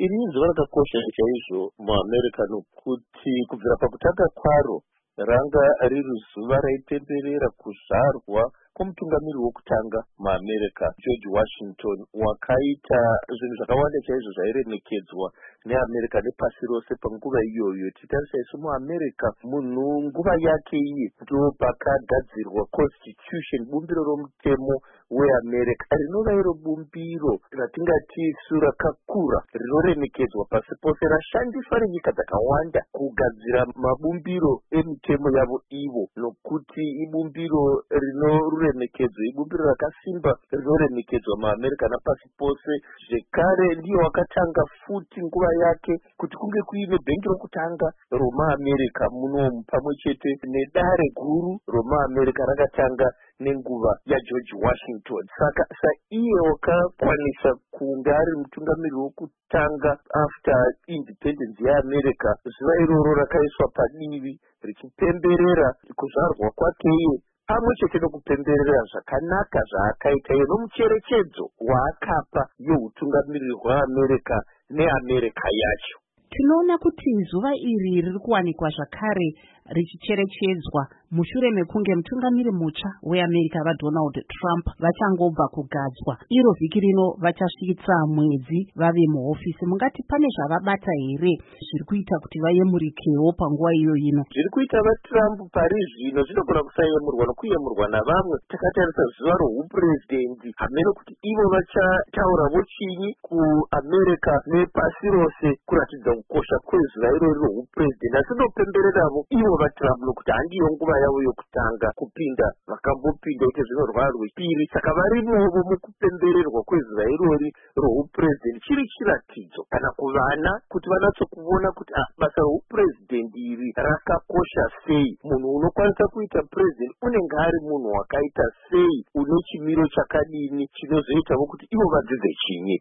iri izuva rakakosha chaizvo muamerica nokuti kubvira pakutanga kwaro ranga riri zuva raipemberera kuzvarwa kwomutungamiri wokutanga muamerica George Washington, wakaita zvinhu zvakawanda chaizvo zvairemekedzwa neamerica nepasi rose panguva iyoyo. Titarisa isu muamerica, munhu nguva yake iyi ndo pakagadzirwa constitution, bumbiro romutemo weamerica, rinova iro bumbiro ratingati isu rakakura rinoremekedzwa pasi pose, rashandiswa nenyika dzakawanda kugadzira mabumbiro emitemo yavo ivo, nokuti ibumbiro rinoremekedzwa, ibumbiro rakasimba rinoremekedzwa muamerica napasi pose. Zvekare ndiyo wakatanga futi nguva yake kuti kunge kuine bhengi rokutanga romuamerica munomu, pamwe chete nedare guru romuamerica rakatanga nenguva yaGeorge Washington. Saka iye wakakwanisa kunge ari mutungamiri wokutanga after independence yeamerica. Zuva iroro rakaiswa padivi richipemberera kuzvarwa kwake iye, pamwe chete nokupemberera zvakanaka zvaakaita iye nomucherechedzo waakapa yeutungamiriri hweamerica neamerica yacho. Tinoona kuti zuva iri riri kuwanikwa zvakare richicherechedzwa mushure mekunge mutungamiri mutsva weAmerica vaDonald Trump vachangobva kugadzwa. Iro vhiki rino vachasvitsa mwedzi vave muhofisi. Mungati pane zvavabata here zviri kuita kuti vayemurikewo panguva iyo ino? Zviri kuita vaTrump pari zvino zvinogona kusayemurwa nokuyemurwa navamwe. Takatarisa zuva rohupurezidendi, hamene kuti ivo vachataurawo chinyi kuAmerica nepasi rose kuratidza kukosha kwezuva irori rohupurezidendi, asi ndopembereravo ivo vaTrump nokuti handiyo nguva yavo yokutanga kupinda, vakambopinda ite zvino rwava rwepiri. Saka varimovo mukupembererwa kwezuva irori rohupurezidendi. Chiri chiratidzo kana kuvana kuti vanatsokuona kuti basa rohupurezidendi iri rakakosha sei. Munhu unokwanisa kuita purezidendi unenge ari munhu wakaita sei, une chimiro chakadini chinozoitawo kuti ivo vadzidze chinyi.